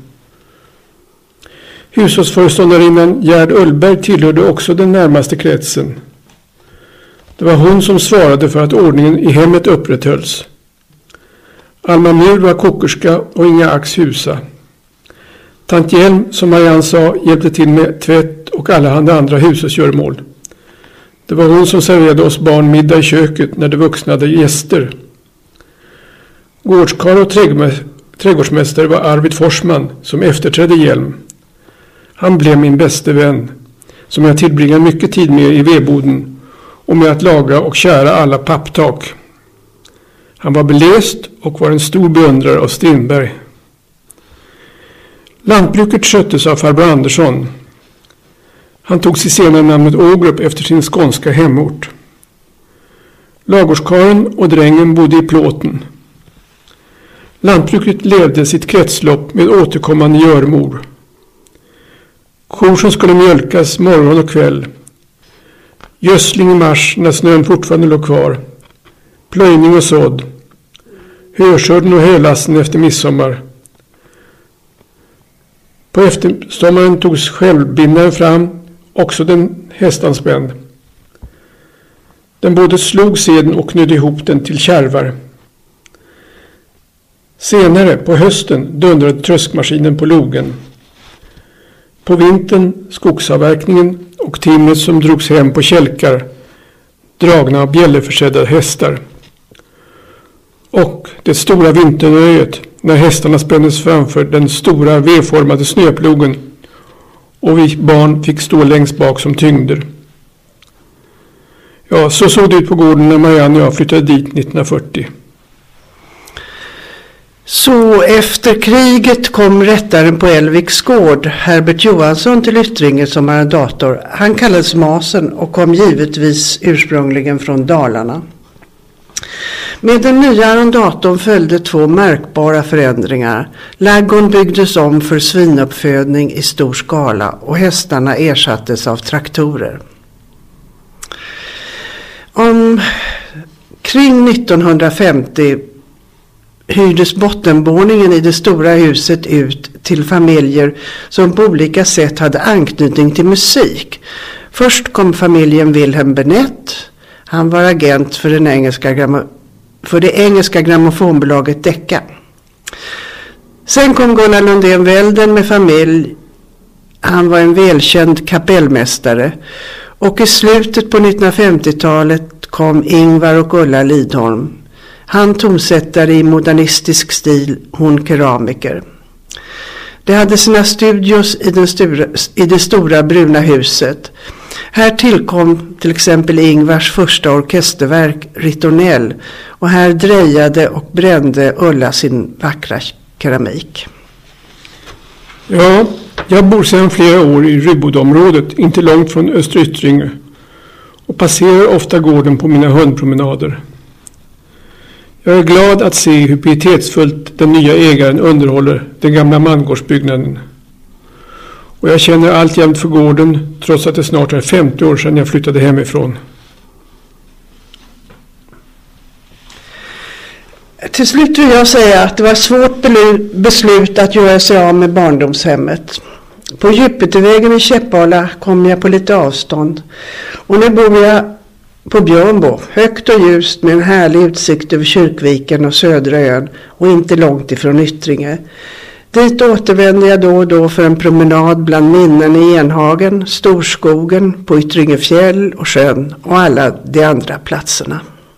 Hushållsföreståndarinnan Gerd Ullberg tillhörde också den närmaste kretsen. Det var hon som svarade för att ordningen i hemmet upprätthölls. Alma Mur var kokerska och Inga Ax husa. Tant Hjelm, som Marianne sa, hjälpte till med tvätt och allehanda andra hushållsgöromål. Det var hon som serverade oss barn middag i köket när de vuxna hade gäster. Gårdskarl och trädgårdsmästare var Arvid Forsman, som efterträdde Hjelm. Han blev min bäste vän, som jag tillbringade mycket tid med i vedboden och med att laga och kära alla papptak. Han var beläst och var en stor beundrare av Strindberg. Lantbruket sköttes av farbror Andersson. Han tog sig senare namnet Ågrup efter sin skånska hemort. Lagårdskaren och drängen bodde i plåten. Lantbruket levde sitt kretslopp med återkommande görmor. Kor som skulle mjölkas morgon och kväll. Gödsling i mars när snön fortfarande låg kvar. Plöjning och sådd. Höskörden och hölassen efter midsommar. På eftersommaren togs självbindaren fram, också den hästanspänd. Den både slog seden och knödde ihop den till kärvar. Senare på hösten dundrade tröskmaskinen på logen. På vintern skogsavverkningen och timret som drogs hem på kälkar, dragna av bjällerförsedda hästar. Och det stora vinternöjet när hästarna spändes framför den stora V-formade snöplogen och vi barn fick stå längst bak som tyngder. Ja, så såg det ut på gården när Marianne och jag flyttade dit 1940. Så efter kriget kom rättaren på Älviks gård, Herbert Johansson, till Yttringe som arrendator. Han kallades Masen och kom givetvis ursprungligen från Dalarna. Med den nya arrendatorn följde 2 märkbara förändringar. Ladugården byggdes om för svinuppfödning i stor skala och hästarna ersattes av traktorer. Kring 1950 hyrdes bottenvåningen i det stora huset ut till familjer som på olika sätt hade anknytning till musik. Först kom familjen Wilhelm Bennett. Han var agent för det engelska grammofonbolaget Decca. Sen kom Gunnar Lundén Välden med familj. Han var en välkänd kapellmästare. Och i slutet på 1950-talet kom Ingvar och Ulla Lidholm. Han tonsättare i modernistisk stil, hon keramiker. De hade sina studios i det stora bruna huset. Här tillkom till exempel Ingvars första orkesterverk, Ritornell, och här drejade och brände Ulla sin vackra keramik. Ja, jag bor sedan flera år i Rydbodområdet, inte långt från Östra Yttringe, och passerar ofta gården på mina hundpromenader. Jag är glad att se hur pietetsfullt den nya ägaren underhåller den gamla mangårdsbyggnaden. Och jag känner alltjämt för gården trots att det snart är 50 år sedan jag flyttade hemifrån. Till slut vill jag säga att det var ett svårt beslut att göra sig av med barndomshemmet. På Djupetvägen i Käppala kom jag på lite avstånd. Och nu bor jag på Björnbo, högt och ljust med en härlig utsikt över Kyrkviken och Södra ön och inte långt ifrån Yttringe. Dit återvänder jag då och då för en promenad bland minnen i Enhagen, Storskogen, på Yttringe fjäll och sjön och alla de andra platserna.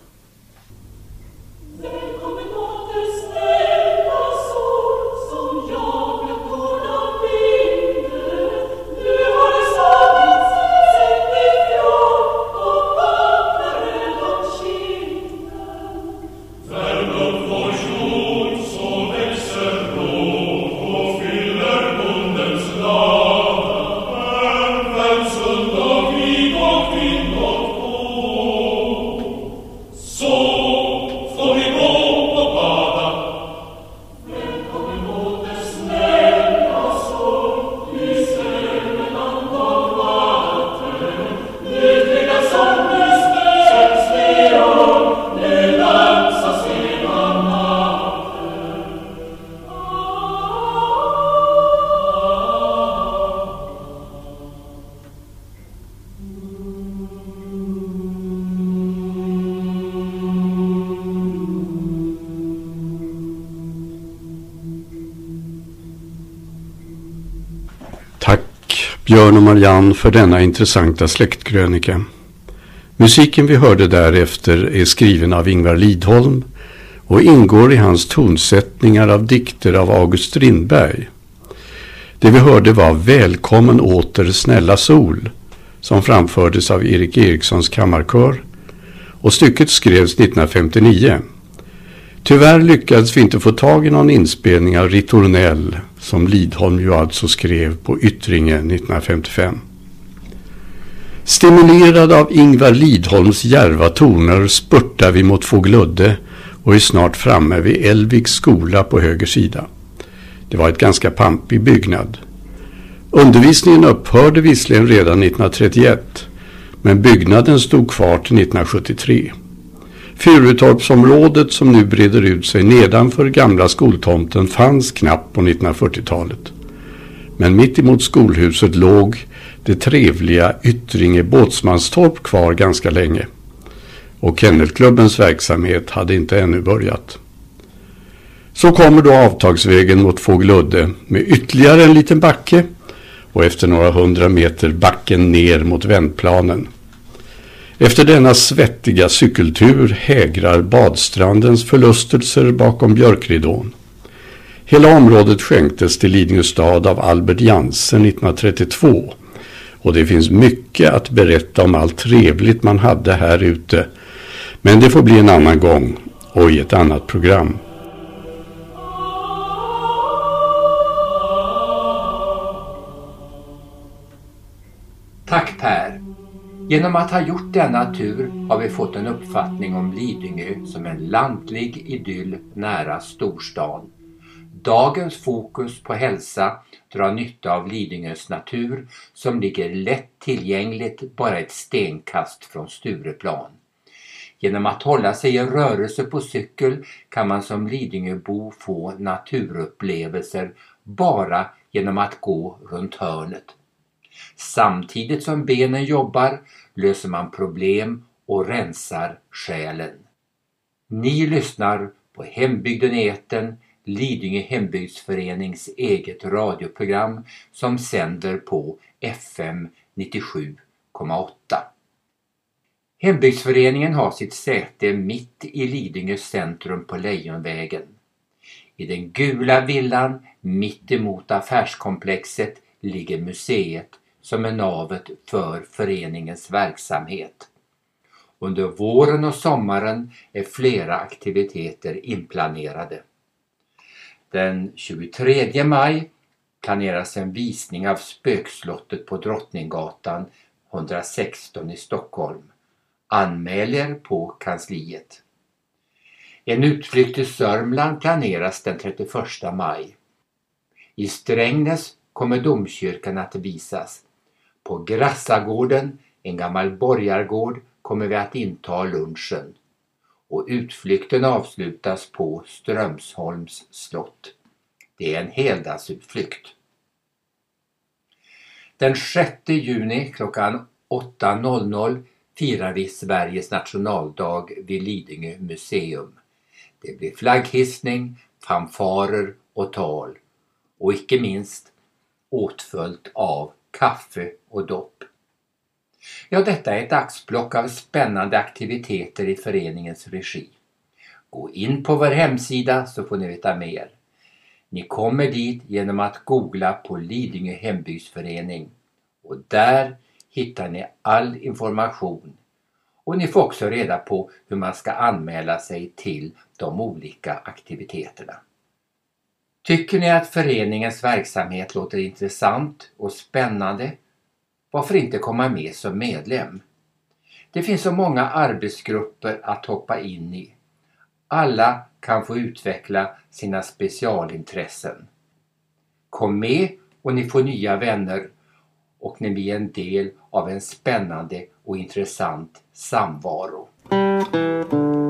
Björn och Marianne för denna intressanta släktkrönika. Musiken vi hörde därefter är skriven av Ingvar Lidholm och ingår i hans tonsättningar av dikter av August Strindberg. Det vi hörde var Välkommen åter snälla sol som framfördes av Erik Erikssons kammarkör och stycket skrevs 1959. Tyvärr lyckades vi inte få tag i någon inspelning av Ritornell som Lidholm ju alltså skrev på Yttringe 1955. Stimulerad av Ingvar Lidholms djärva toner spurtar vi mot Fågeludde och är snart framme vid Älvviks skola på höger sida. Det var ett ganska pampig byggnad. Undervisningen upphörde visserligen redan 1931, men byggnaden stod kvar till 1973. Furutorpsområdet som nu breder ut sig nedanför gamla skoltomten fanns knappt på 1940-talet. Men mitt emot skolhuset låg det trevliga Yttringe båtsmanstorp kvar ganska länge. Och kennelklubbens verksamhet hade inte ännu börjat. Så kommer då avtagsvägen mot Fågeludde med ytterligare en liten backe och efter några 100 meter backen ner mot vändplanen. Efter denna svettiga cykeltur hägrar badstrandens förlustelser bakom björkridån. Hela området skänktes till Lidingö stad av Albert Jansen 1932 och det finns mycket att berätta om allt trevligt man hade här ute. Men det får bli en annan gång och i ett annat program. Tack Per. Genom att ha gjort denna tur har vi fått en uppfattning om Lidingö som en lantlig idyll nära storstan. Dagens fokus på hälsa drar nytta av Lidingös natur som ligger lätt tillgängligt bara ett stenkast från Stureplan. Genom att hålla sig i rörelse på cykel kan man som Lidingöbo få naturupplevelser bara genom att gå runt hörnet. Samtidigt som benen jobbar löser man problem och rensar själen. Ni lyssnar på Hembygden Etern, Lidingö hembygdsförenings eget radioprogram som sänder på FM 97,8. Hembygdsföreningen har sitt säte mitt i Lidingö centrum på Lejonvägen. I den gula villan mitt emot affärskomplexet ligger museet som är navet för föreningens verksamhet. Under våren och sommaren är flera aktiviteter inplanerade. Den 23 maj planeras en visning av spökslottet på Drottninggatan 116 i Stockholm. Anmäl er på kansliet. En utflykt till Sörmland planeras den 31 maj. I Strängnäs kommer domkyrkan att visas. På Grassagården, en gammal borgargård, kommer vi att inta lunchen. Och utflykten avslutas på Strömsholms slott. Det är en heldagsutflykt. Den 6 juni klockan 8.00 firar vi Sveriges nationaldag vid Lidingö museum. Det blir flagghissning, fanfarer och tal. Och icke minst åtföljt av kaffe och dopp. Ja, detta är ett axplock av spännande aktiviteter i föreningens regi. Gå in på vår hemsida så får ni veta mer. Ni kommer dit genom att googla på Lidingö hembygdsförening och där hittar ni all information. Och ni får också reda på hur man ska anmäla sig till de olika aktiviteterna. Tycker ni att föreningens verksamhet låter intressant och spännande? Varför inte komma med som medlem? Det finns så många arbetsgrupper att hoppa in i. Alla kan få utveckla sina specialintressen. Kom med och ni får nya vänner och ni blir en del av en spännande och intressant samvaro.